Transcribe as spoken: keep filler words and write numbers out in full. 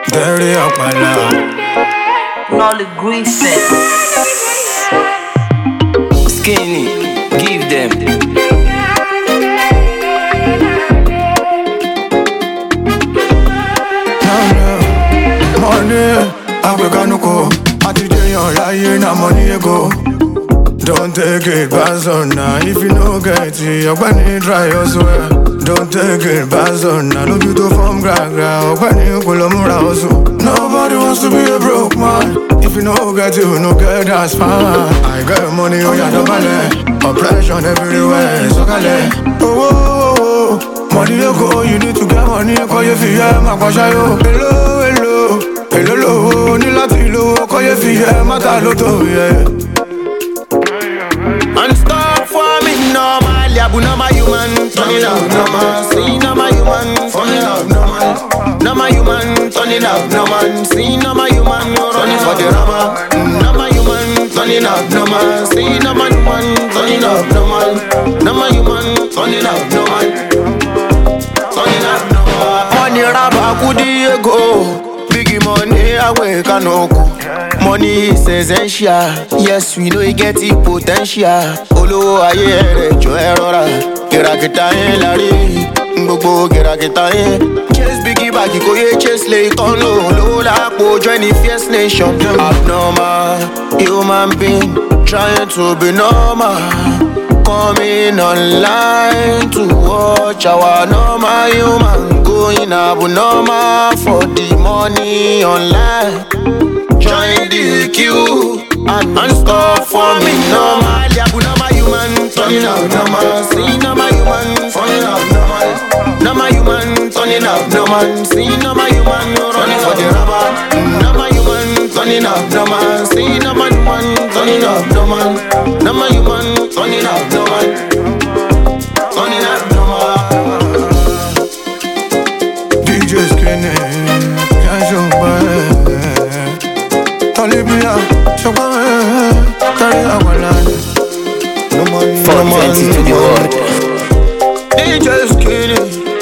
Dirty up my love. Nolly Griffith. Skinny, give them. Money, African go. I teach you lying, na money go. Don't take it personal. If you no get it, you're gonna try elsewhere. Don't take it personal. No you do from gra gra. When you go lumura also. Nobody wants to be a broke man. If you no get it, you no get that's fine. I got money, oh yeah, no money. Oppression everywhere, so kale. Oh, oh, oh, oh. Money you go, you need to get money. Call you for yeah, my pasha yo. Hello, hello, hello, hello. Ni lati lo, call you for yeah, mata loto yeah. And stop for me normal, yabu no my human, turn it up normal. See no my human, turn it up normal. No my human, turn it up normal. See no my human, run it for the rama. No my human, turn it up normal. See no my human, turn it up normal. No my human, turn it up normal. Turn it up normal. Money raba kudi ego, biggie money away kanoko. Money is essential. Yes, we know you get the potential. Olo aye rejo erora. Kirakita yen lari, gbogbo kirakita yen. Chase biggie bagi ko ye chase lay ton lo. Lo la po join the fierce nation. Abnormal human being trying to be normal. Coming online to watch our normal human going abnormal for the money online. Join the queue and, and stop for me normal. Yabu no my human, turn it up normal. See no my human, turn it up normal. No my human, turn it up normal. See no my human, run it for the rubber. No my human, turn it up normal. See no my human, turn it up normal. No my human, turn it up normal. Turn it up normal. D J Skinny, can't show by. Olivia, show me, carry our land. No money, four twenty to the world. D J Skinny.